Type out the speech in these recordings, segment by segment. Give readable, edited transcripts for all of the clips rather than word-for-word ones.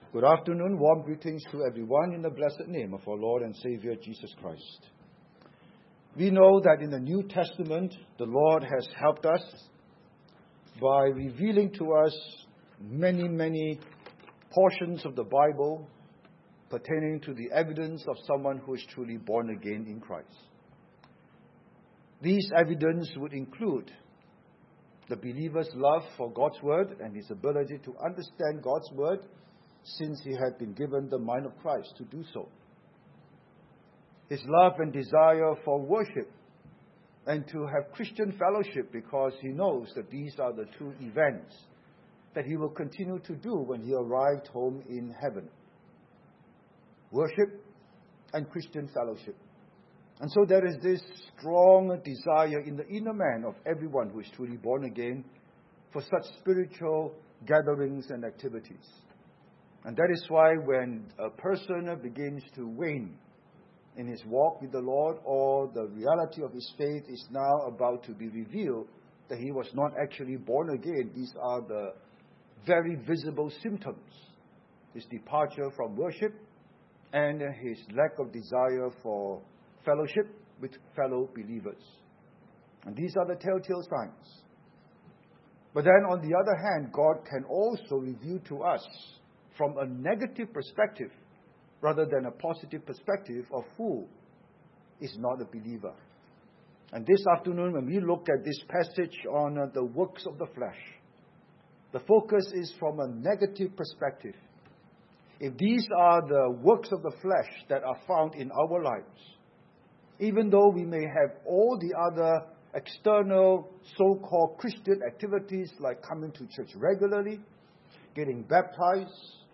Good afternoon. Warm greetings to everyone in the blessed name of our Lord and Savior Jesus Christ. We know that in the New Testament, the Lord has helped us by revealing to us many portions of the Bible pertaining to the evidence of someone who is truly born again in Christ. These evidence would include the believer's love for God's Word and his ability to understand God's Word since he had been given the mind of Christ to do so. His love and desire for worship and to have Christian fellowship because he knows that these are the two events that he will continue to do when he arrived home in heaven. Worship and Christian fellowship. And so there is this strong desire in the inner man of everyone who is truly born again for such spiritual gatherings and activities. And that is why when a person begins to wane in his walk with the Lord, or the reality of his faith is now about to be revealed that he was not actually born again, these are the very visible symptoms. His departure from worship and his lack of desire for fellowship with fellow believers. And these are the telltale signs. But then on the other hand, God can also reveal to us from a negative perspective rather than a positive perspective of who is not a believer. And this afternoon, when we look at this passage on the works of the flesh, the focus is from a negative perspective. If these are the works of the flesh that are found in our lives, even though we may have all the other external so-called Christian activities like coming to church regularly, getting baptized,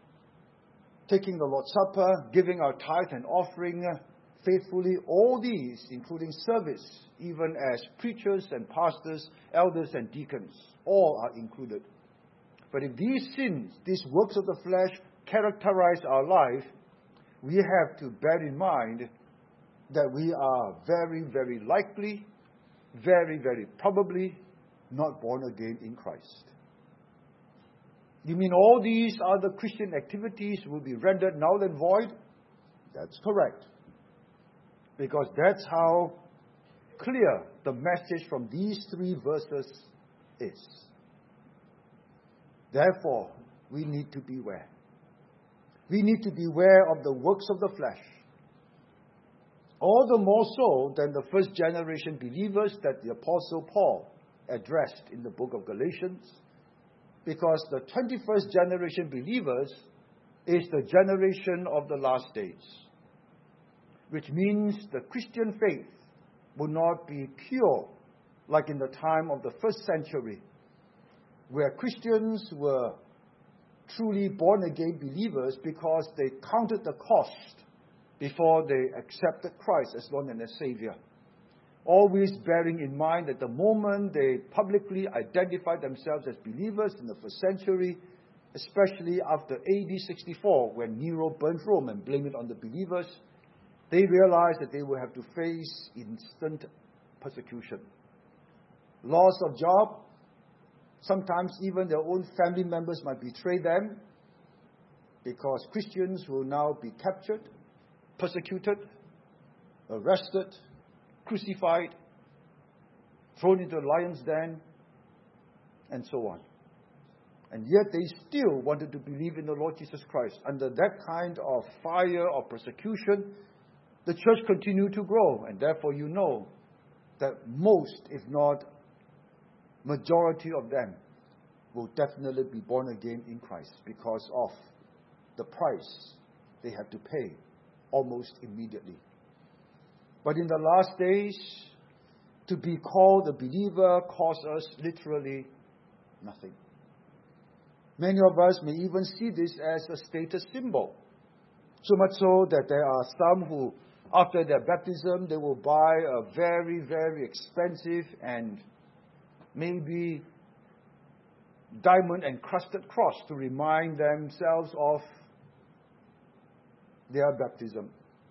taking the Lord's Supper, giving our tithe and offering faithfully, all these, including service, even as preachers and pastors, elders and deacons, all are included. But if these sins, these works of the flesh, characterize our life, we have to bear in mind that we are very likely, very probably not born again in Christ. You mean all these other Christian activities will be rendered null and void? That's correct. Because that's how clear the message from these three verses is. Therefore, we need to beware. We need to beware of the works of the flesh. All the more so than the first generation believers that the Apostle Paul addressed in the book of Galatians, because the 21st generation believers is the generation of the last days, which means the Christian faith will not be pure like in the time of the first century, where Christians were truly born-again believers because they counted the cost before they accepted Christ as Lord and as Savior. Always bearing in mind that the moment they publicly identified themselves as believers in the first century, especially after AD 64, when Nero burned Rome and blamed it on the believers, they realized that they would have to face instant persecution. Loss of job, sometimes even their own family members might betray them, because Christians will now be captured, persecuted, arrested, crucified, thrown into a lion's den, and so on. And yet they still wanted to believe in the Lord Jesus Christ. Under that kind of fire of persecution, the church continued to grow. And therefore you know that most, if not majority of them, will definitely be born again in Christ because of the price they had to pay almost immediately. But in the last days, to be called a believer costs us literally nothing. Many of us may even see this as a status symbol. So much so that there are some who, after their baptism, they will buy a very expensive and maybe diamond-encrusted cross to remind themselves of their baptism.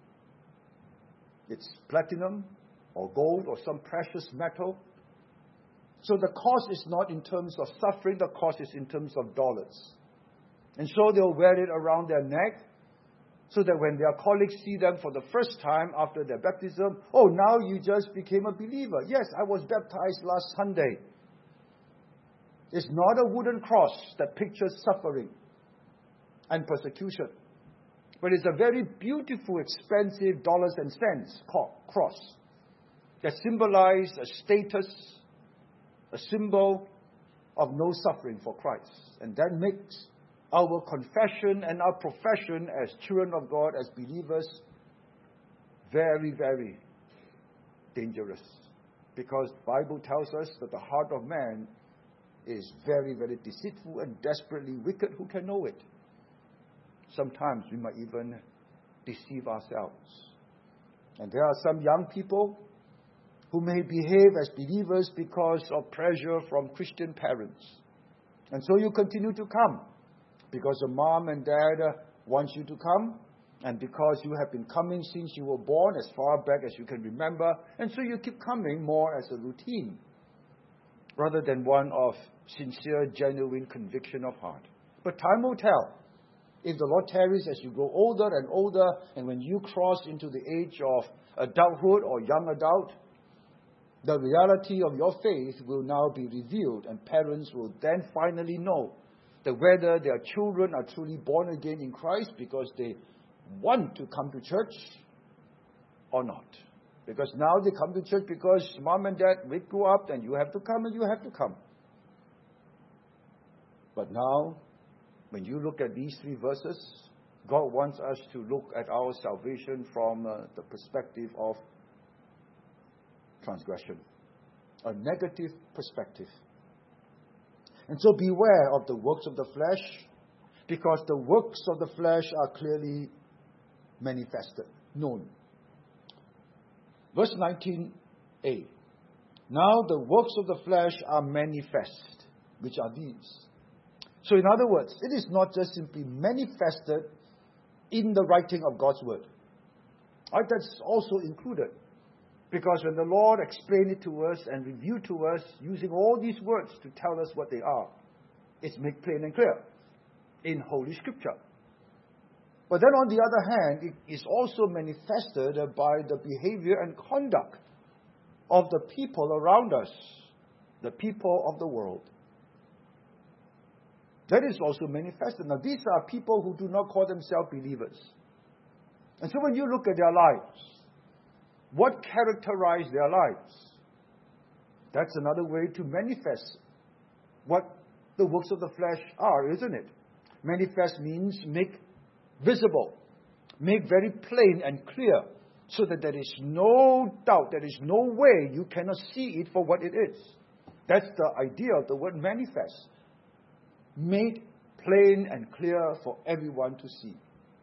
It's platinum or gold or some precious metal. So the cost is not in terms of suffering, the cost is in terms of dollars. And so they'll wear it around their neck, so that when their colleagues see them for the first time after their baptism, oh, now you just became a believer. Yes, I was baptized last Sunday. It's not a wooden cross that pictures suffering and persecution, but it's a very beautiful, expensive dollars and cents cross that symbolizes a status, a symbol of no suffering for Christ. And that makes our confession and our profession as children of God, as believers, very, very dangerous. Because the Bible tells us that the heart of man is very, very deceitful and desperately wicked. Who can know it? Sometimes we might even deceive ourselves. And there are some young people who may behave as believers because of pressure from Christian parents. And so you continue to come because your mom and dad want you to come, and because you have been coming since you were born, as far back as you can remember, and so you keep coming more as a routine rather than one of sincere, genuine conviction of heart. But time will tell. If the Lord tarries as you grow older and older, and when you cross into the age of adulthood or young adult, the reality of your faith will now be revealed, and parents will then finally know that whether their children are truly born again in Christ because they want to come to church or not. Because now they come to church because mom and dad wake you up and you have to come and you have to come. But now, when you look at these three verses, God wants us to look at our salvation from the perspective of transgression, a negative perspective. And so beware of the works of the flesh, because the works of the flesh are clearly manifested, known. Verse 19a. Now the works of the flesh are manifest, which are these. So in other words, it is not just simply manifested in the writing of God's word. Right? That's also included. Because when the Lord explained it to us and revealed to us using all these words to tell us what they are, it's made plain and clear in Holy Scripture. But then on the other hand, it is also manifested by the behavior and conduct of the people around us, the people of the world. That is also manifested. Now, these are people who do not call themselves believers. And so when you look at their lives, what characterizes their lives? That's another way to manifest what the works of the flesh are, isn't it? Manifest means make visible, make very plain and clear, so that there is no doubt, there is no way you cannot see it for what it is. That's the idea of the word manifest. Made plain and clear for everyone to see.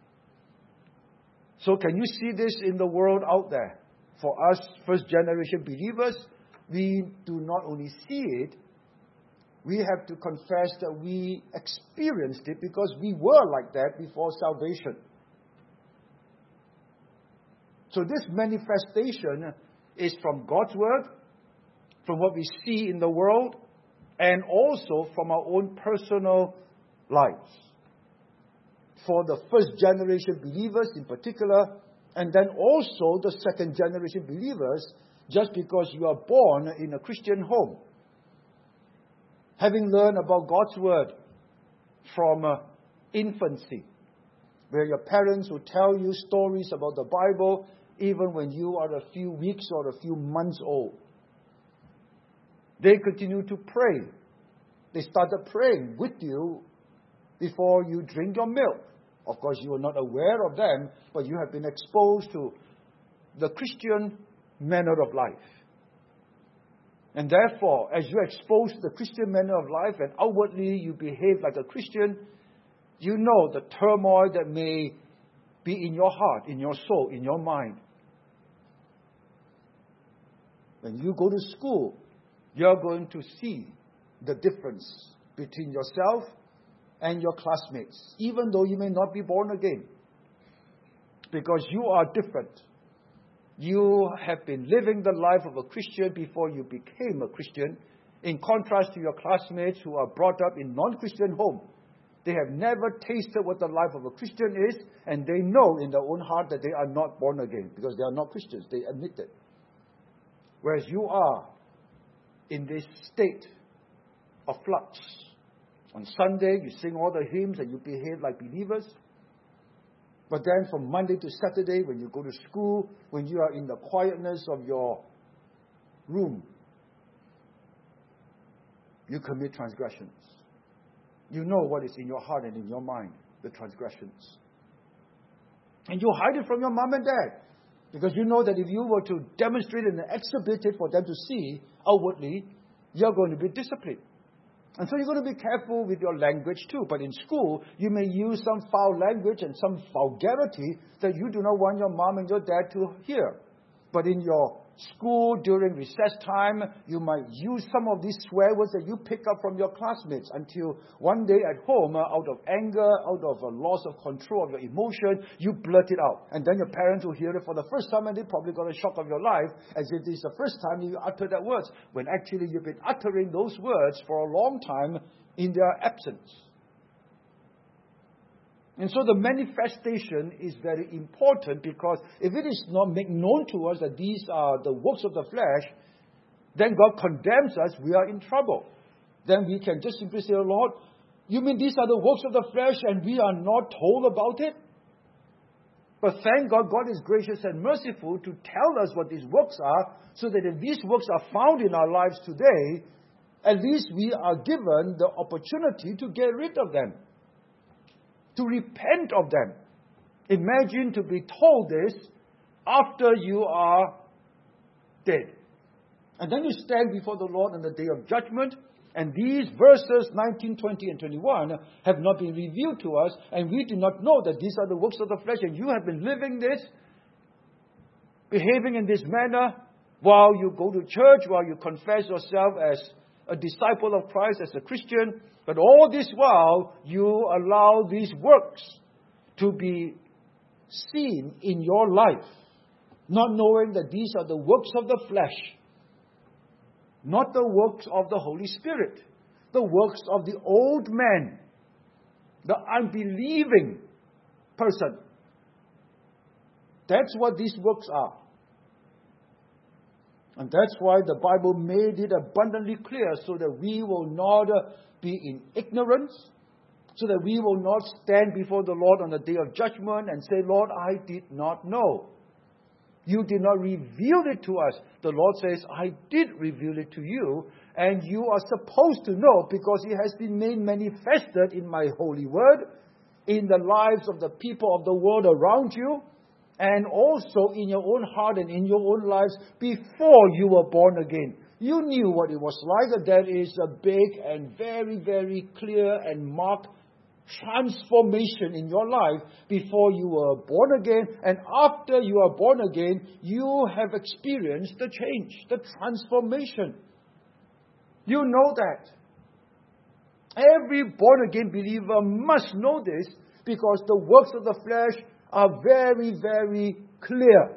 So can you see this in the world out there? For us, first generation believers, we do not only see it, we have to confess that we experienced it because we were like that before salvation. So this manifestation is from God's word, from what we see in the world, and also from our own personal lives. For the first generation believers in particular, and then also the second generation believers, just because you are born in a Christian home, having learned about God's word from infancy, where your parents will tell you stories about the Bible even when you are a few weeks or a few months old. They continue to pray. They started praying with you before you drink your milk. Of course, you are not aware of them, but you have been exposed to the Christian manner of life. And therefore, as you are exposed to the Christian manner of life and outwardly you behave like a Christian, you know the turmoil that may be in your heart, in your soul, in your mind. When you go to school, you're going to see the difference between yourself and your classmates, even though you may not be born again. Because you are different. You have been living the life of a Christian before you became a Christian, in contrast to your classmates who are brought up in non-Christian home. They have never tasted what the life of a Christian is, and they know in their own heart that they are not born again because they are not Christians. They admit it. Whereas you are in this state of flux. On Sunday, you sing all the hymns and you behave like believers. But then from Monday to Saturday, when you go to school, when you are in the quietness of your room, you commit transgressions. You know what is in your heart and in your mind, the transgressions. And you hide it from your mom and dad. Because you know that if you were to demonstrate it and exhibit it for them to see outwardly, you're going to be disciplined. And so you're going to be careful with your language too. But in school, you may use some foul language and some vulgarity that you do not want your mom and your dad to hear. But in your school, during recess time, you might use some of these swear words that you pick up from your classmates until one day at home, out of anger, out of a loss of control of your emotion, you blurt it out. And then your parents will hear it for the first time and they probably got a shock of your life as if this is the first time you utter that words, when actually you've been uttering those words for a long time in their absence. And so the manifestation is very important, because if it is not made known to us that these are the works of the flesh, then God condemns us, we are in trouble. Then we can just simply say, oh Lord, you mean these are the works of the flesh and we are not told about it? But thank God, God is gracious and merciful to tell us what these works are, so that if these works are found in our lives today, at least we are given the opportunity to get rid of them, to repent of them. Imagine to be told this after you are dead. And then you stand before the Lord on the day of judgment, and these verses 19, 20, and 21 have not been revealed to us, and we do not know that these are the works of the flesh, and you have been living this, behaving in this manner, while you go to church, while you confess yourself as a disciple of Christ, as a Christian. But all this while, you allow these works to be seen in your life, not knowing that these are the works of the flesh, not the works of the Holy Spirit, the works of the old man, the unbelieving person. That's what these works are. And that's why the Bible made it abundantly clear, so that we will not be in ignorance, so that we will not stand before the Lord on the day of judgment and say, Lord, I did not know. You did not reveal it to us. The Lord says, I did reveal it to you, and you are supposed to know, because it has been made manifested in my holy word, in the lives of the people of the world around you, and also in your own heart and in your own lives before you were born again. You knew what it was like. There is a big and very, very clear and marked transformation in your life before you were born again. And after you are born again, you have experienced the change, the transformation. You know that. Every born-again believer must know this, because the works of the flesh are very, very clear.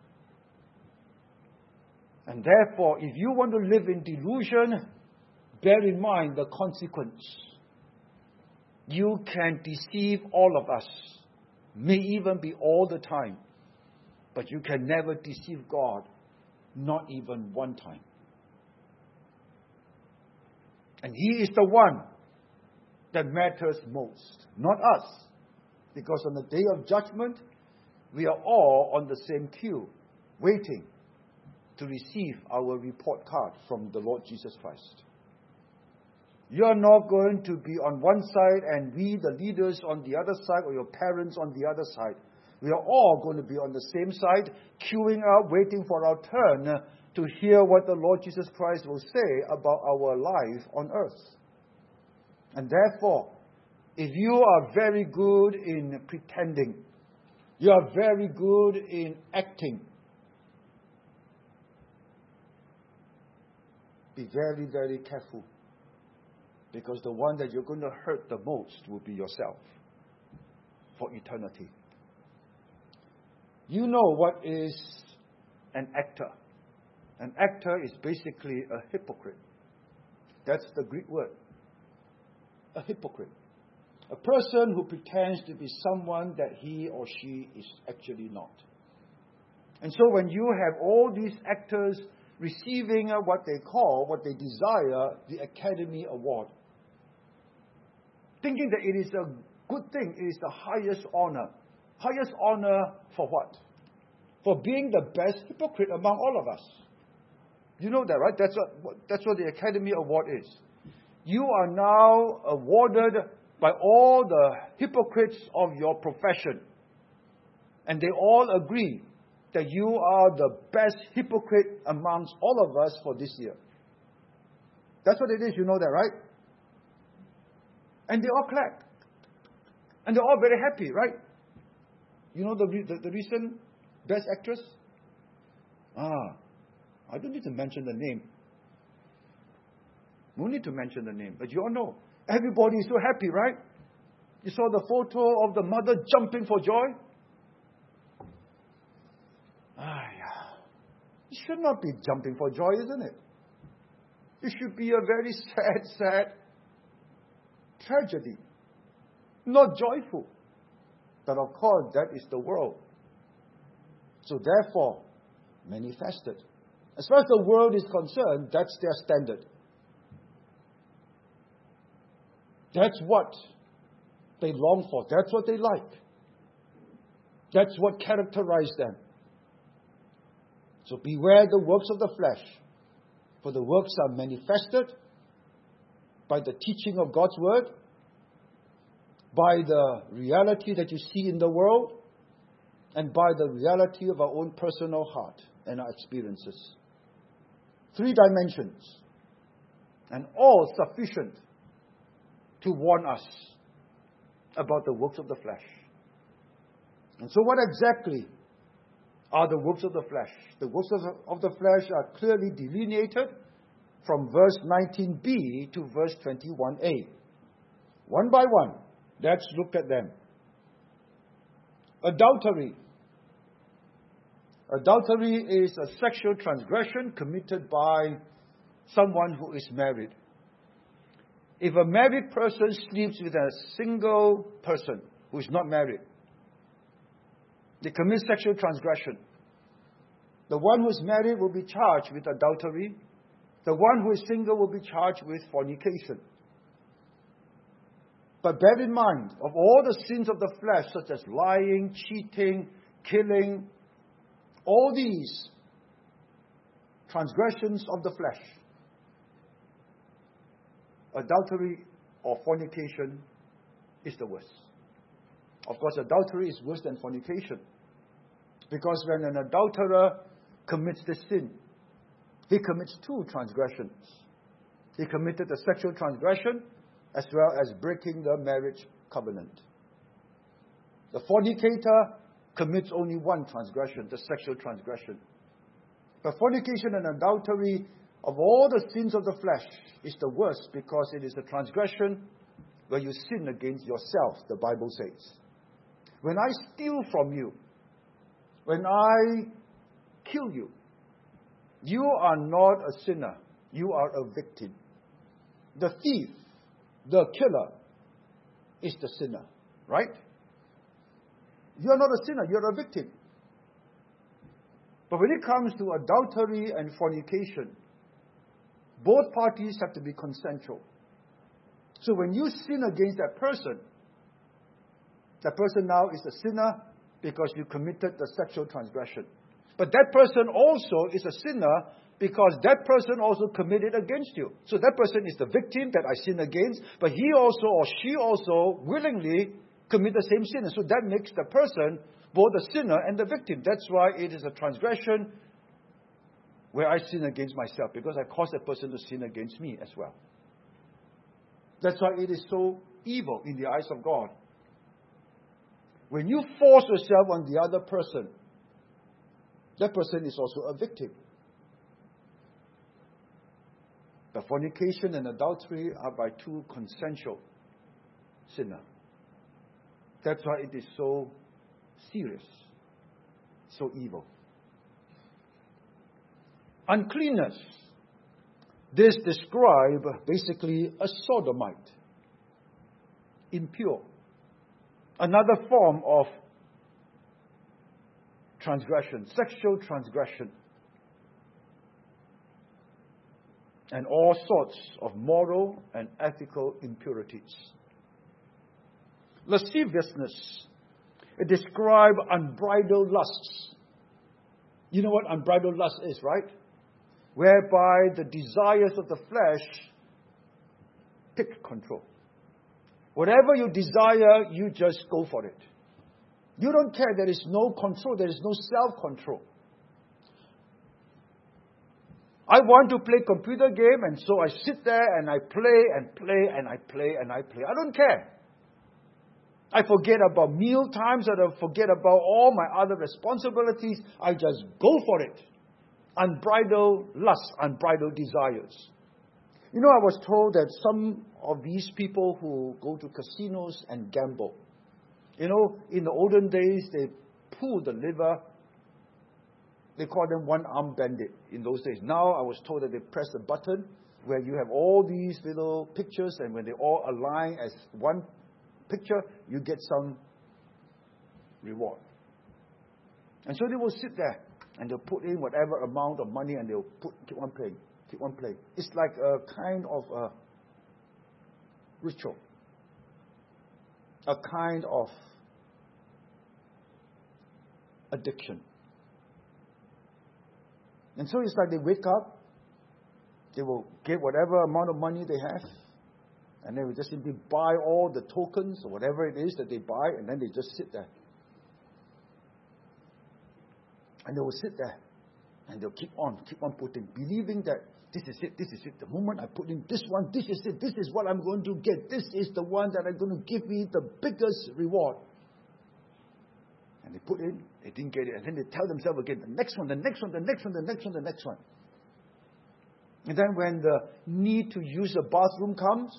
And therefore, if you want to live in delusion, bear in mind the consequence. You can deceive all of us, may even be all the time, but you can never deceive God, not even one time. And He is the one that matters most, not us. Because on the day of judgment, we are all on the same queue, waiting to receive our report card from the Lord Jesus Christ. You are not going to be on one side and we, the leaders, on the other side, or your parents on the other side. We are all going to be on the same side, queuing up, waiting for our turn to hear what the Lord Jesus Christ will say about our life on earth. And therefore, if you are very good in pretending, you are very good in acting, be very, very careful. Because the one that you're going to hurt the most will be yourself for eternity. You know what is an actor. An actor is basically a hypocrite. That's the Greek word. A hypocrite. A person who pretends to be someone that he or she is actually not. And so when you have all these actors receiving what they desire, the Academy Award, thinking that it is a good thing, it is the highest honor. Highest honor for what? For being the best hypocrite among all of us. You know that, right? That's what the Academy Award is. You are now awarded by all the hypocrites of your profession. And they all agree that you are the best hypocrite amongst all of us for this year. That's what it is, you know that, right? And they all clap. And they're all very happy, right? You know the recent Best Actress? I don't need to mention the name. No need to mention the name, but you all know. Everybody is so happy, right? You saw the photo of the mother jumping for joy? It should not be jumping for joy, isn't it? It should be a very sad tragedy. Not joyful. But of course, that is the world. So therefore, manifested. As far as the world is concerned, that's their standard. That's what they long for. That's what they like. That's what characterizes them. So beware the works of the flesh, for the works are manifested by the teaching of God's word, by the reality that you see in the world, and by the reality of our own personal heart and our experiences. 3 dimensions, and all sufficient to warn us about the works of the flesh. And so what exactly are the works of the flesh? The works of the flesh are clearly delineated from verse 19b to verse 21a. One by one, let's look at them. Adultery. Adultery is a sexual transgression committed by someone who is married. If a married person sleeps with a single person who is not married, they commit sexual transgression. The one who is married will be charged with adultery. The one who is single will be charged with fornication. But bear in mind, of all the sins of the flesh, such as lying, cheating, killing, all these transgressions of the flesh, adultery or fornication is the worst. Of course, adultery is worse than fornication. Because when an adulterer commits the sin, he commits 2 transgressions. He committed a sexual transgression as well as breaking the marriage covenant. The fornicator commits only 1 transgression, the sexual transgression. But fornication and adultery, of all the sins of the flesh, is the worst because it is a transgression where you sin against yourself, the Bible says. When I steal from you, when I kill you, you are not a sinner. You are a victim. The thief, the killer, is the sinner, right? You are not a sinner. You are a victim. But when it comes to adultery and fornication, both parties have to be consensual. So when you sin against that person now is a sinner because you committed the sexual transgression. But that person also is a sinner because that person also committed against you. So that person is the victim that I sin against, but he also or she also willingly commit the same sin. And so that makes the person both the sinner and the victim. That's why it is a transgression where I sin against myself, because I cause that person to sin against me as well. That's why it is so evil in the eyes of God. When you force yourself on the other person, that person is also a victim. But fornication and adultery are by 2 consensual sinners. That's why it is so serious, so evil. Uncleanness. This describes basically a sodomite. impure. Another form of transgression, sexual transgression. And all sorts of moral and ethical impurities. Lasciviousness. It describes unbridled lusts. You know what unbridled lust is, right? Whereby the desires of the flesh take control. Whatever you desire, you just go for it. You don't care. There is no control. There is no self-control. I want to play computer game, and so I sit there and I play and play and I play and I play. I don't care. I forget about meal times, and I forget about all my other responsibilities. I just go for it. Unbridled lust, unbridled desires. You know, I was told that some of these people who go to casinos and gamble, you know, in the olden days, they pull the lever. They call them one-arm bandit in those days. Now, I was told that they press the button where you have all these little pictures, and when they all align as one picture, you get some reward. And so they will sit there, and they'll put in whatever amount of money, and they'll keep on playing, keep on playing. It's like a kind of a ritual, a kind of addiction. And so it's like they wake up, they will get whatever amount of money they have, and they will just simply buy all the tokens or whatever it is that they buy, and then they just sit there. And they will sit there, and they'll keep on putting, believing that this is it. The moment I put in this one, this is it. This is what I'm going to get. This is the one that I'm going to give me the biggest reward. And they put in, they didn't get it. And then they tell themselves again, the next one. And then when the need to use the bathroom comes,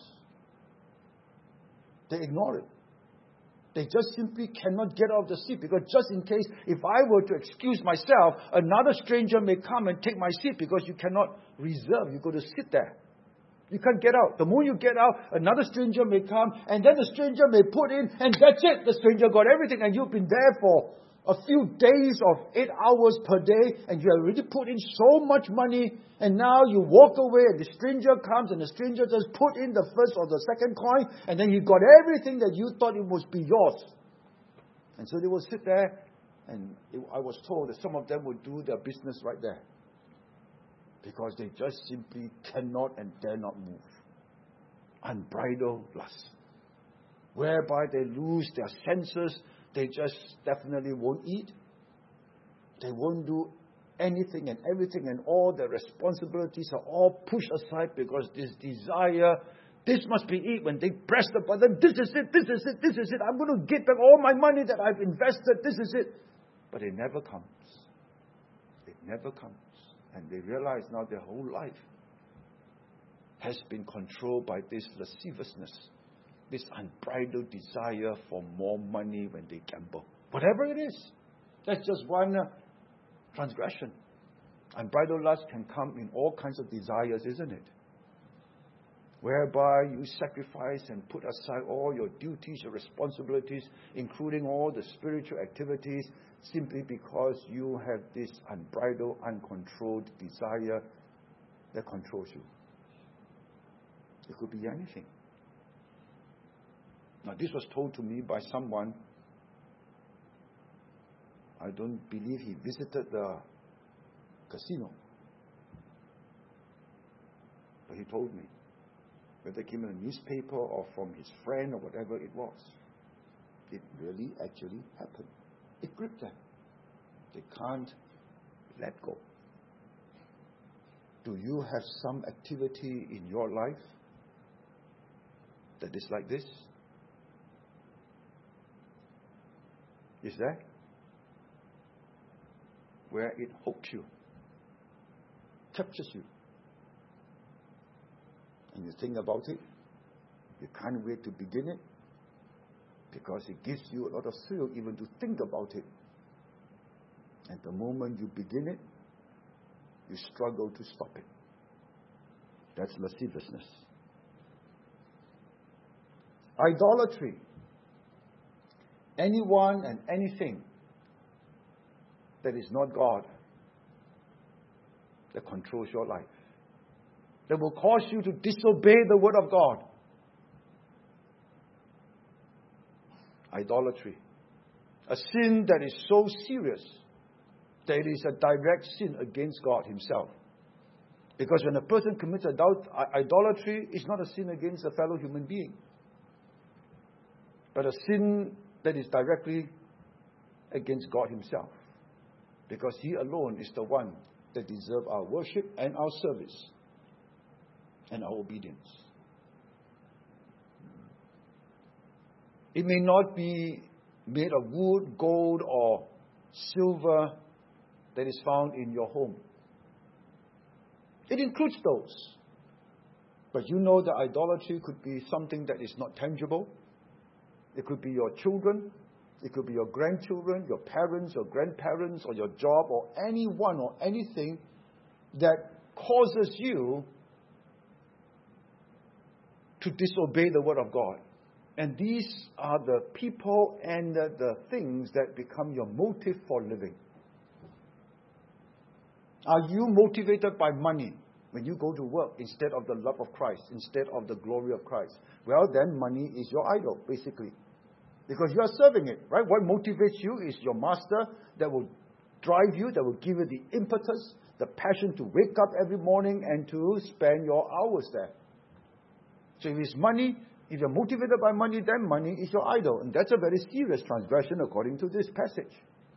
they ignore it. They just simply cannot get out of the seat, because just in case, if I were to excuse myself, another stranger may come and take my seat, because you cannot reserve. You've got to sit there. You can't get out. The moment you get out, another stranger may come, and then the stranger may put in, and that's it. The stranger got everything, and you've been there for a few days of 8 hours per day, and you have already put in so much money, and now you walk away, and the stranger comes, and the stranger just put in the first or the second coin, and then you got everything that you thought it must be yours. And so they will sit there, and I was told that some of them would do their business right there, because they just simply cannot and dare not move. Unbridled lust, whereby they lose their senses. They just definitely won't eat. They won't do anything and everything, and all their responsibilities are all pushed aside, because this desire, this must be it. When they press the button, this is it. I'm going to get back all my money that I've invested. This is it. But it never comes. It never comes. And they realize now their whole life has been controlled by this lasciviousness, this unbridled desire for more money when they gamble. Whatever it is, that's just one transgression. Unbridled lust can come in all kinds of desires, isn't it? Whereby you sacrifice and put aside all your duties, your responsibilities, including all the spiritual activities, simply because you have this unbridled, uncontrolled desire that controls you. It could be anything. Now, this was told to me by someone. I don't believe he visited the casino. But he told me, whether it came in a newspaper or from his friend or whatever it was, it really actually happened. It gripped them. They can't let go. Do you have some activity in your life that is like this? Is there? Where it hooks you, captures you, and you think about it, you can't wait to begin it, because it gives you a lot of thrill even to think about it. And the moment you begin it, you struggle to stop it. That's lasciviousness. Idolatry. Anyone and anything that is not God that controls your life, that will cause you to disobey the word of God. Idolatry. A sin that is so serious that it is a direct sin against God Himself. Because when a person commits idolatry, it's not a sin against a fellow human being, but a sin that is directly against God Himself. Because He alone is the one that deserves our worship and our service and our obedience. It may not be made of wood, gold, or silver that is found in your home. It includes those. But you know that idolatry could be something that is not tangible. It could be your children. It could be your grandchildren, your parents, your grandparents, or your job, or anyone or anything that causes you to disobey the word of God. And these are the people and the things that become your motive for living. Are you motivated by money when you go to work instead of the love of Christ, instead of the glory of Christ? Well, then money is your idol, basically. Because you are serving it, right? What motivates you is your master that will drive you, that will give you the impetus, the passion to wake up every morning and to spend your hours there. So if it's money, if you're motivated by money, then money is your idol. And that's a very serious transgression according to this passage.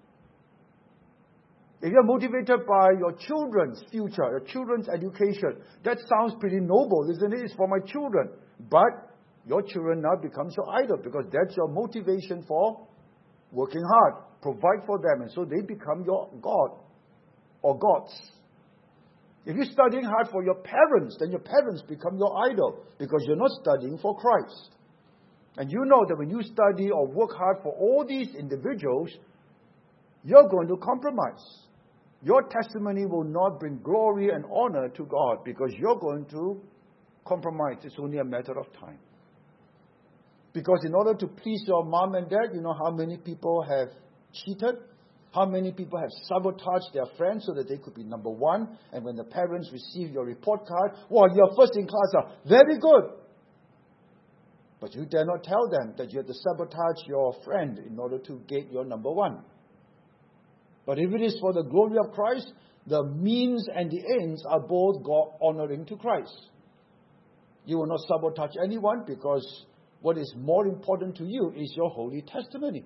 If you're motivated by your children's future, your children's education, that sounds pretty noble, isn't it? It's for my children. But your children now becomes your idol because that's your motivation for working hard. Provide for them, and so they become your God or gods. If you're studying hard for your parents, then your parents become your idol because you're not studying for Christ. And you know that when you study or work hard for all these individuals, you're going to compromise. Your testimony will not bring glory and honor to God because you're going to compromise. It's only a matter of time. Because in order to please your mom and dad, you know how many people have cheated? How many people have sabotaged their friends so that they could be number one? And when the parents receive your report card, well, you're first in class. Very good. But you dare not tell them that you have to sabotage your friend in order to get your number one. But if it is for the glory of Christ, the means and the ends are both God honoring to Christ. You will not sabotage anyone because what is more important to you is your holy testimony.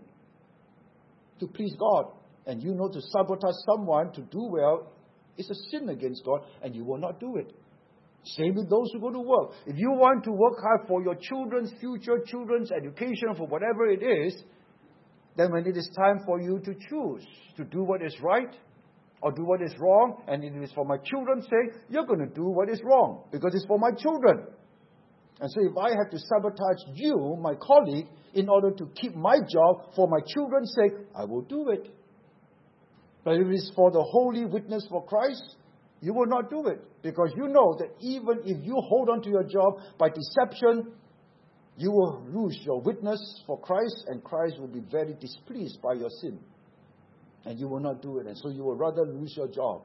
To please God. And you know to sabotage someone to do well is a sin against God, and you will not do it. Same with those who go to work. If you want to work hard for your children's future, children's education, for whatever it is, then when it is time for you to choose to do what is right or do what is wrong, and it is for my children's sake, you're going to do what is wrong because it's for my children. And so if I have to sabotage you, my colleague, in order to keep my job for my children's sake, I will do it. But if it is for the holy witness for Christ, you will not do it. Because you know that even if you hold on to your job by deception, you will lose your witness for Christ, and Christ will be very displeased by your sin. And you will not do it. And so you will rather lose your job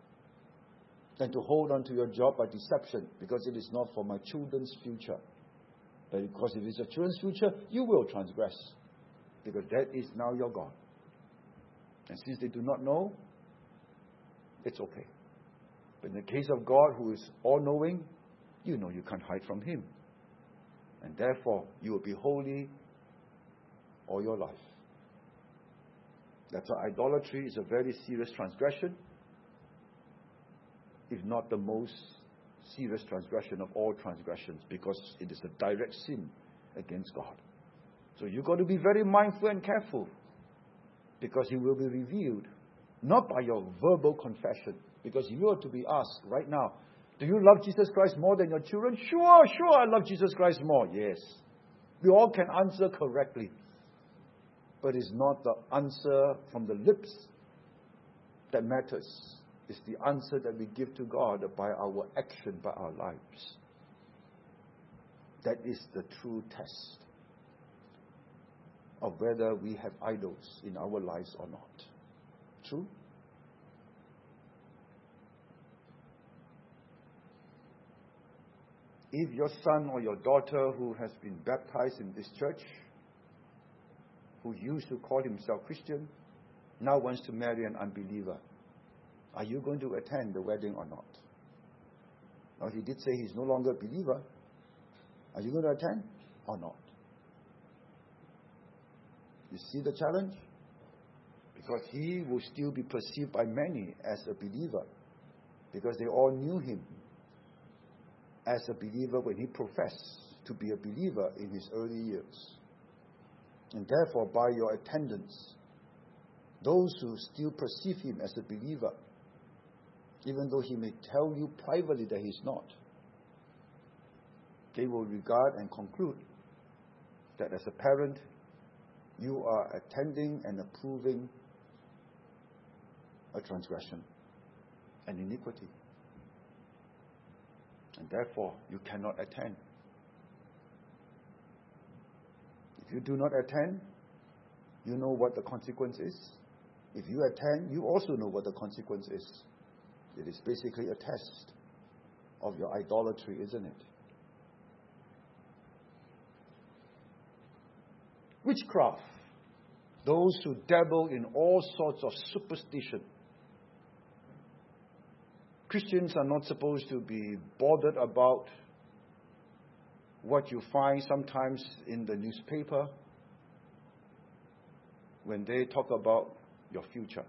than to hold on to your job by deception, because it is not for my children's future. But because if it's your children's future, you will transgress, because that is now your God. And since they do not know, it's okay. But in the case of God, who is all-knowing, you know you can't hide from Him. And therefore, you will be holy all your life. That's why idolatry is a very serious transgression, if not the most serious transgression of all transgressions, because it is a direct sin against God. So you've got to be very mindful and careful, because it will be revealed, not by your verbal confession. Because if you were to be asked right now, do you love Jesus Christ more than your children? Sure, I love Jesus Christ more. Yes. We all can answer correctly. But it's not the answer from the lips that matters. It's the answer that we give to God by our action, by our lives. That is the true test. of whether we have idols in our lives or not. True? If your son or your daughter who has been baptized in this church, who used to call himself Christian, now wants to marry an unbeliever, are you going to attend the wedding or not? Now, he did say he's no longer a believer. Are you going to attend or not? You see the challenge? Because he will still be perceived by many as a believer, because they all knew him as a believer when he professed to be a believer in his early years. And therefore, by your attendance, those who still perceive him as a believer, even though he may tell you privately that he's not, they will regard and conclude that as a parent, you are attending and approving a transgression, an iniquity. And therefore, you cannot attend. If you do not attend, you know what the consequence is. If you attend, you also know what the consequence is. It is basically a test of your idolatry, isn't it? Witchcraft. Those who dabble in all sorts of superstition. Christians are not supposed to be bothered about what you find sometimes in the newspaper when they talk about your future.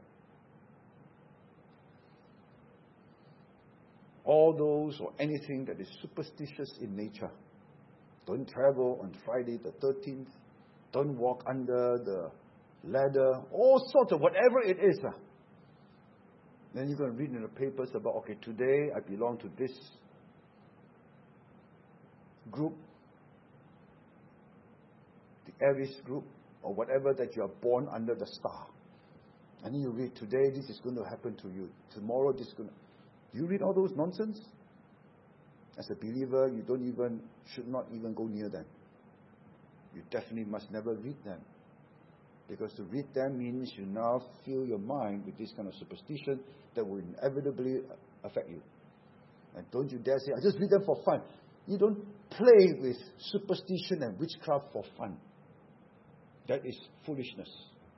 All those or anything that is superstitious in nature. Don't travel on Friday the 13th. Don't walk under the ladder. All sorts of whatever it is. Then you're going to read in the papers about, okay, today I belong to this group, the Aries group, or whatever that you are born under the star. And then you read, today this is going to happen to you. Tomorrow this is going to... You read all those nonsense? As a believer, you should not even go near them. You definitely must never read them. Because to read them means you now fill your mind with this kind of superstition that will inevitably affect you. And don't you dare say, I just read them for fun. You don't play with superstition and witchcraft for fun. That is foolishness.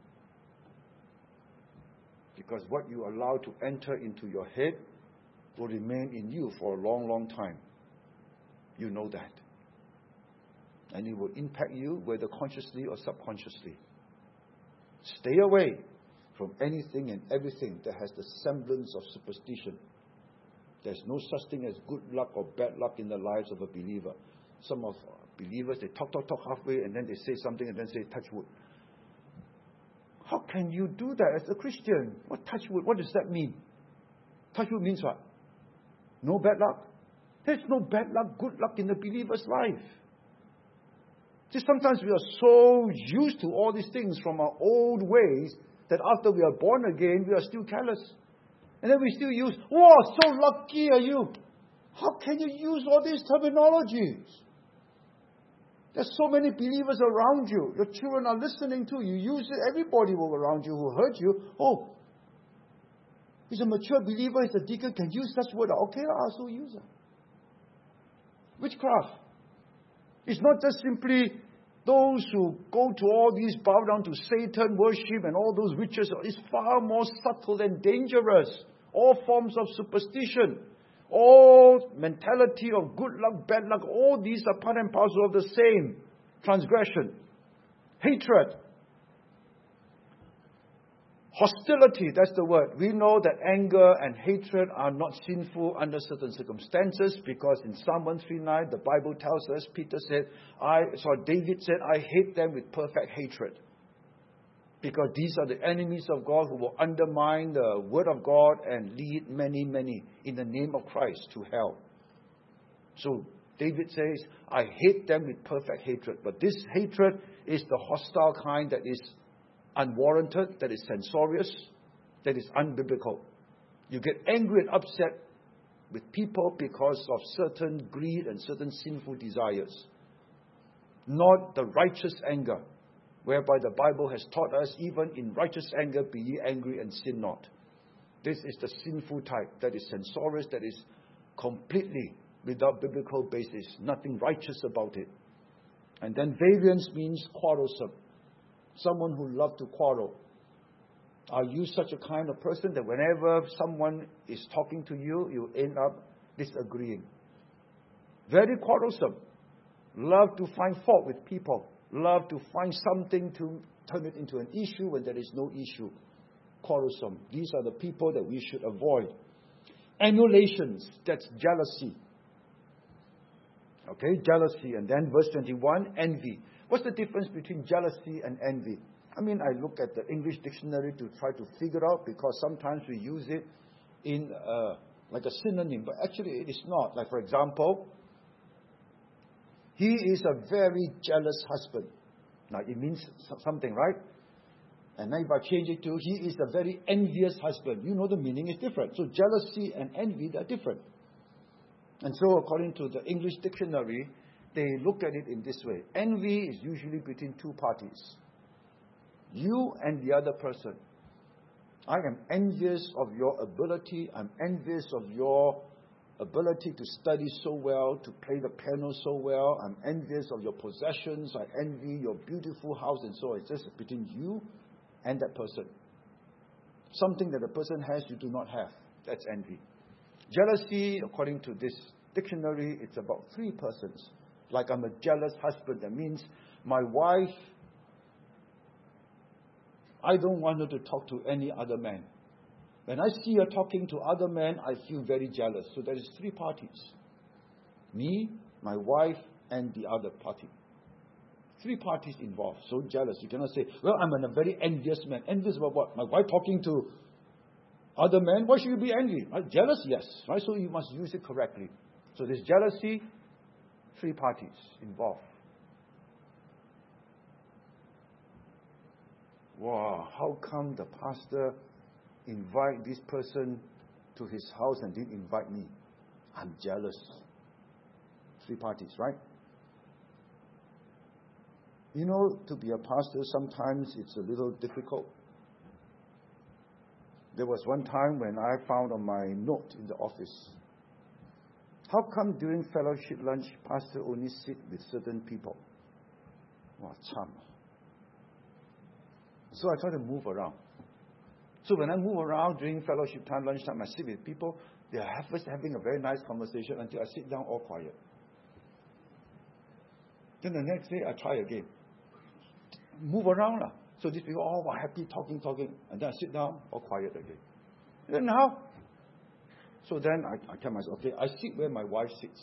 Because what you allow to enter into your head will remain in you for a long, long time. You know that. And it will impact you whether consciously or subconsciously. Stay away from anything and everything that has the semblance of superstition. There's no such thing as good luck or bad luck in the lives of a believer. Some of believers, they talk halfway and then they say something and then say, touch wood. How can you do that as a Christian? What touch wood? What does that mean? Touch wood means what? No bad luck? There's no bad luck, good luck in the believer's life. Just sometimes we are so used to all these things from our old ways that after we are born again, we are still careless. And then we still use, wow, so lucky are you. How can you use all these terminologies? There's so many believers around you. Your children are listening to you. Use it. Everybody will around you who heard you. Oh, he's a mature believer. He's a deacon. Can use such word. Okay, I'll also use it. Witchcraft. It's not just simply those who go to all these, bow down to Satan, worship, and all those witches. It's far more subtle and dangerous. All forms of superstition, all mentality of good luck, bad luck, all these are part and parcel of the same transgression. Hatred. Hostility, that's the word. We know that anger and hatred are not sinful under certain circumstances, because in Psalm 139, the Bible tells us, David said, I hate them with perfect hatred. Because these are the enemies of God who will undermine the word of God and lead many, many in the name of Christ to hell. So David says, I hate them with perfect hatred. But this hatred is the hostile kind that is unwarranted, that is censorious, that is unbiblical. You get angry and upset with people because of certain greed and certain sinful desires. Not the righteous anger, whereby the Bible has taught us, even in righteous anger, be ye angry and sin not. This is the sinful type that is censorious, that is completely without biblical basis, nothing righteous about it. And then variance means quarrelsome, someone who loves to quarrel. Are you such a kind of person that whenever someone is talking to you, you end up disagreeing? Very quarrelsome. Love to find fault with people. Love to find something to turn it into an issue when there is no issue. Quarrelsome. These are the people that we should avoid. Emulations, that's jealousy. Okay, jealousy. And then verse 21, envy. What's the difference between jealousy and envy? I mean, I look at the English dictionary to try to figure out, because sometimes we use it in like a synonym, but actually it is not. Like, for example, he is a very jealous husband. Now, it means something, right? And then if I change it to, he is a very envious husband. You know the meaning is different. So jealousy and envy, they're different. And so according to the English dictionary, they look at it in this way. Envy is usually between two parties. You and the other person. I am envious of your ability. I'm envious of your ability to study so well, to play the piano so well. I'm envious of your possessions. I envy your beautiful house and so on. It's just between you and that person. Something that the person has you do not have. That's envy. Jealousy, according to this dictionary, it's about three persons. Like, I'm a jealous husband. That means my wife, I don't want her to talk to any other man. When I see her talking to other men, I feel very jealous. So there is three parties. Me, my wife, and the other party. Three parties involved. So jealous. You cannot say, well, I'm a very envious man. Envious about what? My wife talking to other men? Why should you be envious? Right? Jealous? Yes. Right? So you must use it correctly. So there's jealousy, three parties involved. Wow, how come the pastor invite this person to his house and didn't invite me? I'm jealous. Three parties, right? You know, to be a pastor, sometimes it's a little difficult. There was one time when I found on my note in the office, how come during fellowship lunch, pastor only sit with certain people? Wow, charm. So I try to move around. So when I move around during fellowship time, lunchtime, I sit with people. They are first having a very nice conversation until I sit down all quiet. Then the next day, I try again. Move around. So these people all were happy, talking. And then I sit down, all quiet again. Then how? So then I tell myself, okay, I sit where my wife sits.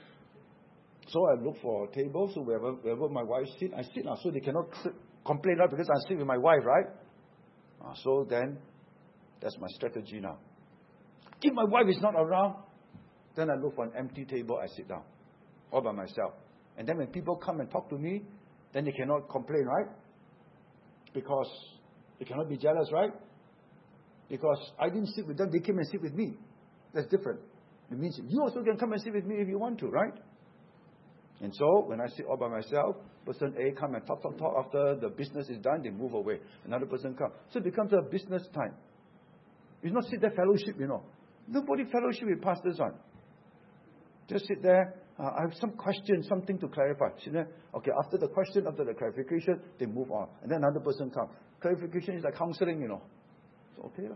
So I look for a table. So wherever my wife sits, I sit now. So they cannot complain now because I sit with my wife, right? So then, that's my strategy now. If my wife is not around, then I look for an empty table, I sit down. All by myself. And then when people come and talk to me, then they cannot complain, right? Because they cannot be jealous, right? Because I didn't sit with them, they came and sit with me. That's different. It means you also can come and sit with me if you want to, right? And so, when I sit all by myself, person A come and talk. After the business is done, they move away. Another person comes. So it becomes a business time. It's not sit there fellowship, you know. Nobody fellowship with pastors on. Just sit there. I have some question, something to clarify. Sit there. Okay, after the question, after the clarification, they move on. And then another person comes. Clarification is like counseling, you know. So, okay.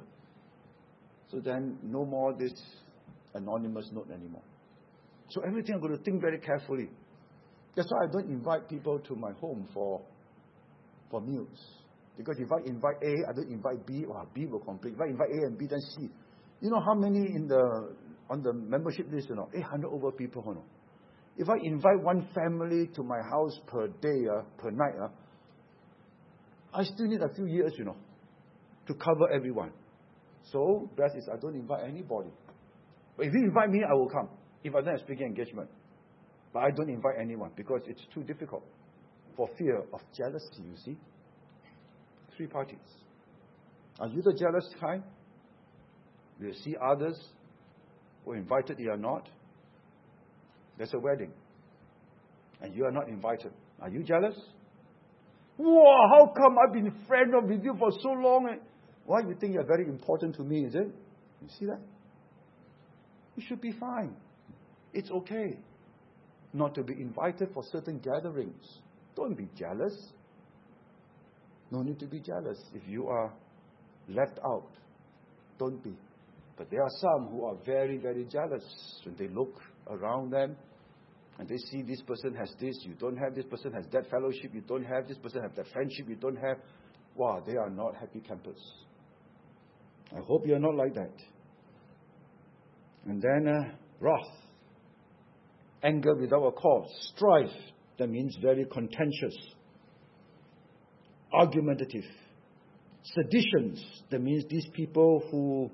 So then, no more this anonymous note anymore. So everything I'm going to think very carefully. That's why I don't invite people to my home for meals. Because if I invite A, I don't invite B, or B will complain. If I invite A and B, then C. You know how many on the membership list, you know? 800 over people, you know. If I invite one family to my house per day, per night, I still need a few years, you know, to cover everyone. So, best is I don't invite anybody. But if you invite me, I will come. If I don't have speaking engagement. But I don't invite anyone because it's too difficult. For fear of jealousy, you see. Three parties. Are you the jealous kind? You see others who are invited, you are not. There's a wedding. And you are not invited. Are you jealous? Wow, how come I've been friend with you for so long? Why you think you're very important to me, is it? You see that? You should be fine. It's okay not to be invited for certain gatherings. Don't be jealous. No need to be jealous if you are left out. Don't be. But there are some who are very, very jealous when they look around them and they see this person has this, you don't have, this person has that fellowship, you don't have, this person has that friendship, you don't have. Wow, they are not happy campers. I hope you are not like that. And then wrath, anger without a cause, strife, that means very contentious, argumentative, seditions, that means these people who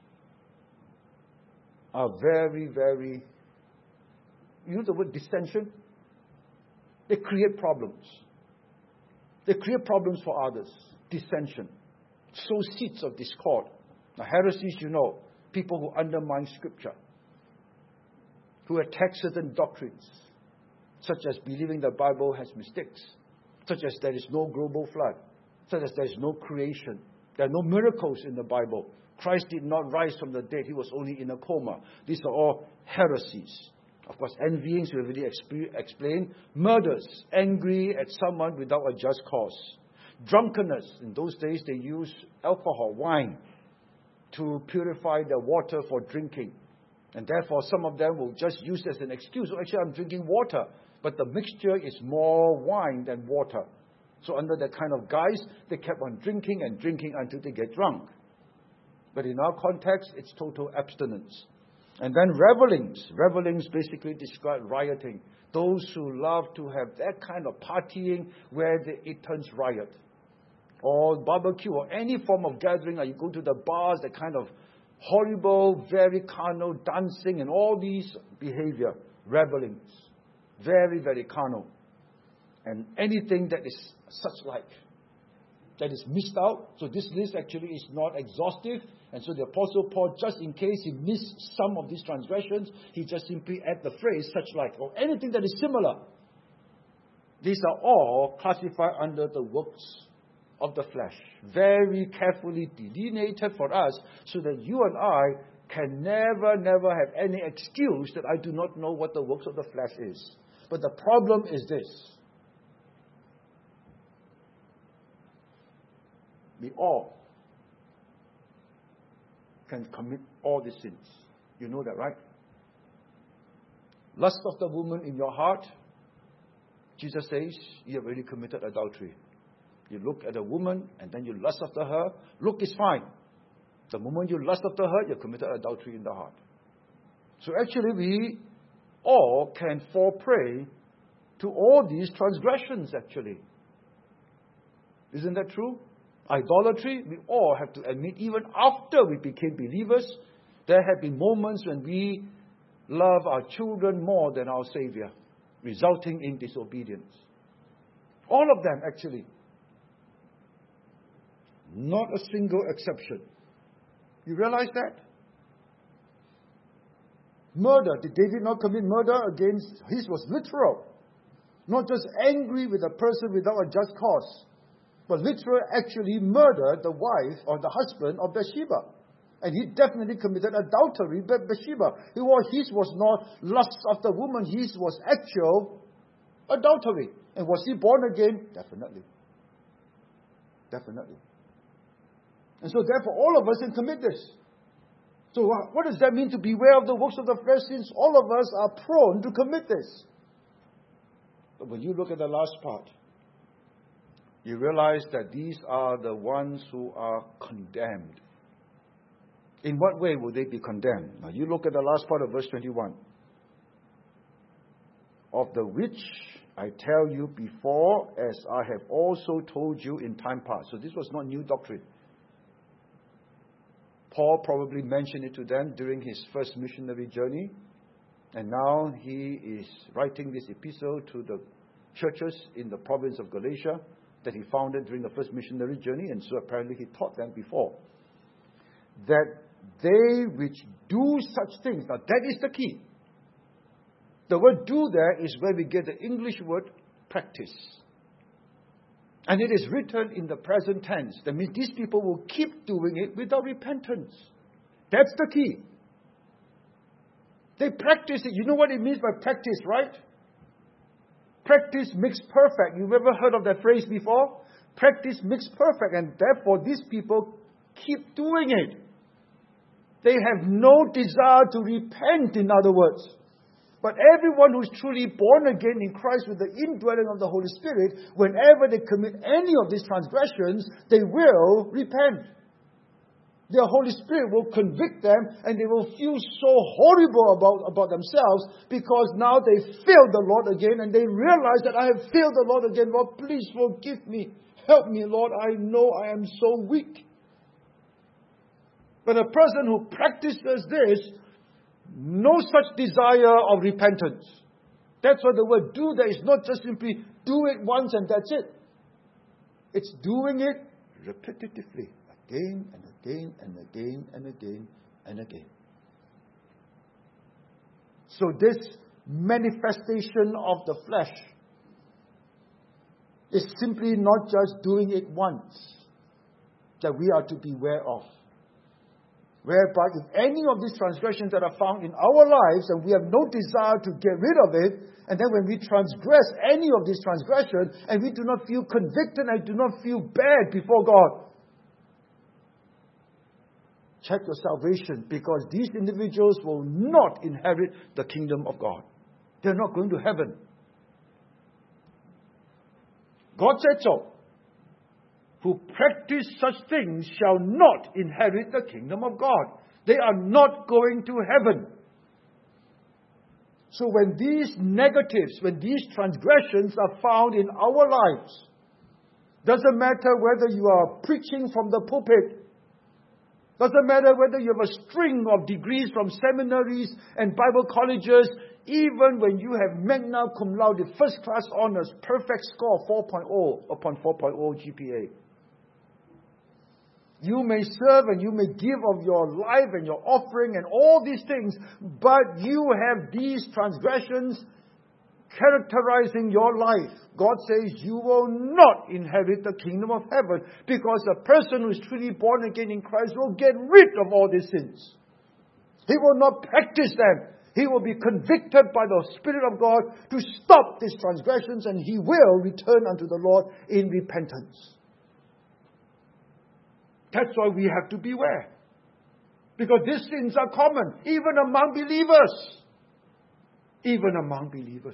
are very, very, you know the word dissension? They create problems. They create problems for others. Dissension. Sow seeds of discord. Now, heresies, you know, people who undermine Scripture, who attack certain doctrines, such as believing the Bible has mistakes, such as there is no global flood, such as there is no creation, there are no miracles in the Bible, Christ did not rise from the dead, he was only in a coma. These are all heresies. Of course, envyings, we already explained. Murders, angry at someone without a just cause. Drunkenness, in those days they used alcohol, wine, to purify the water for drinking. And therefore, some of them will just use as an excuse, oh, actually I'm drinking water, but the mixture is more wine than water. So under that kind of guise, they kept on drinking and drinking until they get drunk. But in our context, it's total abstinence. And then revelings. Revelings basically describe rioting. Those who love to have that kind of partying where it turns riot. Or barbecue or any form of gathering, or you go to the bars, that kind of horrible, very carnal dancing and all these behavior. Revelings. Very, very carnal. And anything that is such like, that is missed out. So this list actually is not exhaustive. And so the Apostle Paul, just in case he missed some of these transgressions, he just simply add the phrase such like, or anything that is similar. These are all classified under the works of the flesh. Very carefully delineated for us so that you and I can never have any excuse that I do not know what the works of the flesh is. But the problem is this. We all can commit all these sins. You know that, right? Lust of the woman in your heart, Jesus says, you have already committed adultery. You look at a woman and then you lust after her. Look is fine. The moment you lust after her, you committed adultery in the heart. So actually we all can fall prey to all these transgressions actually. Isn't that true? Idolatry, we all have to admit, even after we became believers, there have been moments when we love our children more than our Savior, resulting in disobedience. All of them, actually. Not a single exception. You realize that? Murder. Did David not commit murder against? His was literal. Not just angry with a person without a just cause. But literally actually murdered the wife or the husband of Bathsheba. And he definitely committed adultery with Bathsheba. His was not lust after woman. His was actual adultery. And was he born again? Definitely. Definitely. And so therefore all of us can commit this. So what does that mean to beware of the works of the flesh, since all of us are prone to commit this? But when you look at the last part, you realize that these are the ones who are condemned. In what way will they be condemned? Now you look at the last part of verse 21. Of the which I tell you before, as I have also told you in time past. So this was not new doctrine. Paul probably mentioned it to them during his first missionary journey. And now he is writing this epistle to the churches in the province of Galatia that he founded during the first missionary journey, and so apparently he taught them before. That they which do such things, now that is the key. The word do there is where we get the English word practice. And it is written in the present tense. That means these people will keep doing it without repentance. That's the key. They practice it. You know what it means by practice, right? Practice makes perfect. You've ever heard of that phrase before? Practice makes perfect. And therefore, these people keep doing it. They have no desire to repent, in other words. But everyone who is truly born again in Christ with the indwelling of the Holy Spirit, whenever they commit any of these transgressions, they will repent. The Holy Spirit will convict them, and they will feel so horrible about themselves, because now they failed the Lord again, and they realize that I have failed the Lord again. Lord, please forgive me. Help me, Lord. I know I am so weak. But a person who practices this, no such desire of repentance. That's why the word do there is not just simply do it once and that's it. It's doing it repetitively, again and again and again and again and again. So this manifestation of the flesh is simply not just doing it once that we are to beware of. Whereby if any of these transgressions that are found in our lives and we have no desire to get rid of it, and then when we transgress any of these transgressions and we do not feel convicted and do not feel bad before God, check your salvation, because these individuals will not inherit the kingdom of God. They're not going to heaven. God said so. Who practice such things shall not inherit the kingdom of God. They are not going to heaven. So when these negatives, when these transgressions are found in our lives, doesn't matter whether you are preaching from the pulpit, doesn't matter whether you have a string of degrees from seminaries and Bible colleges, even when you have magna cum laude, first class honors, perfect score 4.0 upon 4.0 GPA. You may serve and you may give of your life and your offering and all these things, but you have these transgressions characterizing your life. God says you will not inherit the kingdom of heaven, because a person who is truly born again in Christ will get rid of all these sins. He will not practice them. He will be convicted by the Spirit of God to stop these transgressions, and he will return unto the Lord in repentance. That's why we have to beware. Because these sins are common, even among believers. Even among believers.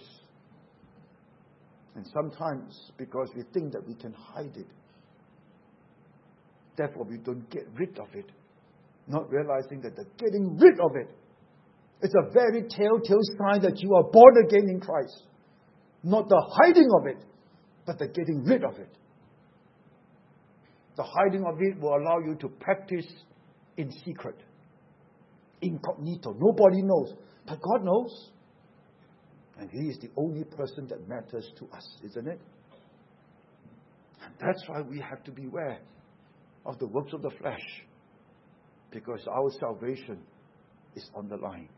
And sometimes, because we think that we can hide it, therefore we don't get rid of it. Not realizing that the getting rid of it is a very telltale sign that you are born again in Christ. Not the hiding of it, but the getting rid of it. The hiding of it will allow you to practice in secret, incognito. Nobody knows, but God knows. And He is the only person that matters to us, isn't it? And that's why we have to beware of the works of the flesh, because our salvation is on the line.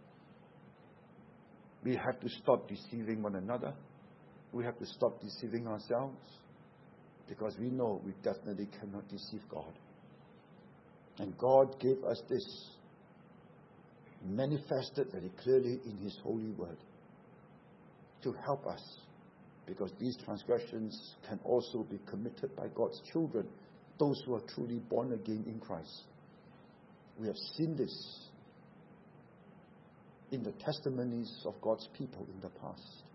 We have to stop deceiving one another. We have to stop deceiving ourselves, because we know we definitely cannot deceive God. And God gave us this, manifested very clearly in His holy word, to help us, because these transgressions can also be committed by God's children, those who are truly born again in Christ. We have seen this in the testimonies of God's people in the past.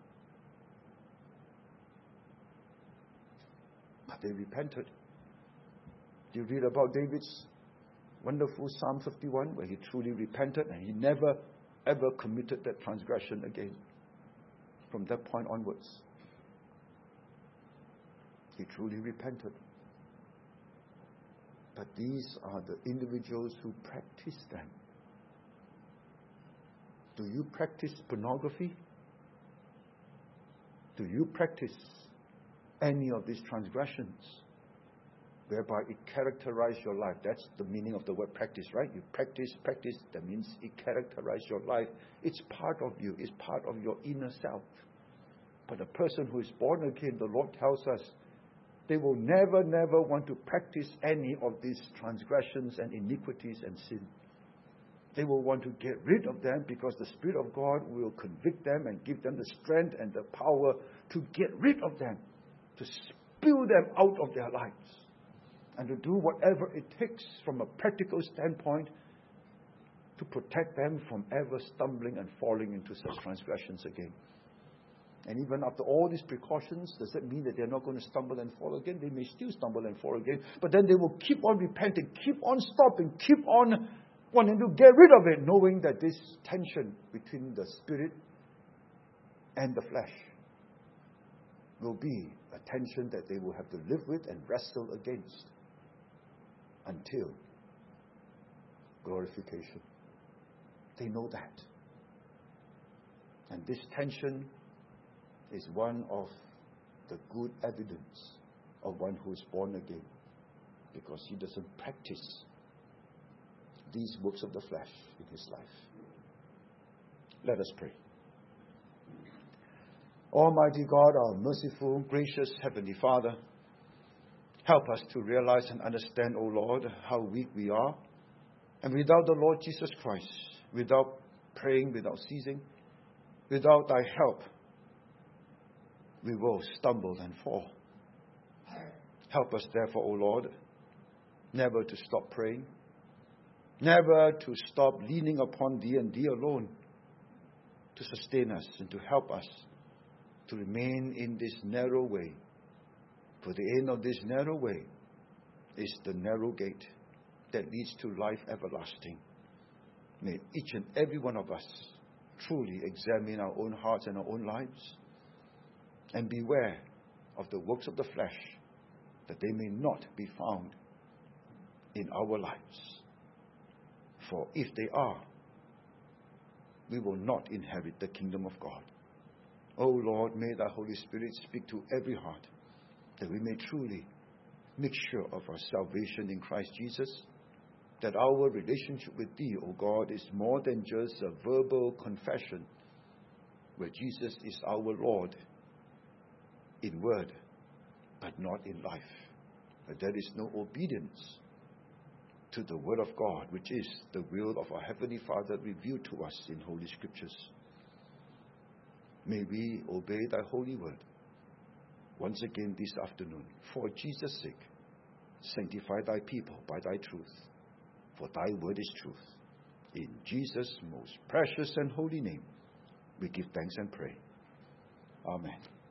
But they repented. Do you read about David's wonderful Psalm 51, where he truly repented and he never ever committed that transgression again from that point onwards? He truly repented. But these are the individuals who practice them. Do you practice pornography? Do you practice any of these transgressions whereby it characterizes your life? That's the meaning of the word practice, right? You practice, that means it characterizes your life. It's part of you. It's part of your inner self. But a person who is born again, the Lord tells us, They will never, never want to practice any of these transgressions and iniquities and sin. They will want to get rid of them because the Spirit of God will convict them and give them the strength and the power to get rid of them, to spew them out of their lives, and to do whatever it takes from a practical standpoint to protect them from ever stumbling and falling into such transgressions again. And even after all these precautions, does that mean that they're not going to stumble and fall again? They may still stumble and fall again, but then they will keep on repenting, keep on stopping, keep on wanting to get rid of it, knowing that this tension between the spirit and the flesh will be a tension that they will have to live with and wrestle against until glorification. They know that. And this tension is one of the good evidence of one who is born again, because he doesn't practice these works of the flesh in his life. Let us pray. Almighty God, our merciful, gracious Heavenly Father, help us to realize and understand, O Lord, how weak we are. And without the Lord Jesus Christ, without praying, without ceasing, without thy help, we will stumble and fall. Help us therefore, O Lord, never to stop praying, never to stop leaning upon Thee and Thee alone to sustain us and to help us to remain in this narrow way. For the end of this narrow way is the narrow gate that leads to life everlasting. May each and every one of us truly examine our own hearts and our own lives and beware of the works of the flesh, that they may not be found in our lives. For if they are, we will not inherit the kingdom of God. O Lord, may the Holy Spirit speak to every heart, that we may truly make sure of our salvation in Christ Jesus, that our relationship with Thee, O God, is more than just a verbal confession, where Jesus is our Lord in word, but not in life. But there is no obedience to the word of God, which is the will of our Heavenly Father revealed to us in Holy Scriptures. May we obey Thy holy word once again this afternoon. For Jesus' sake, sanctify Thy people by Thy truth, for Thy word is truth. In Jesus' most precious and holy name, we give thanks and pray. Amen.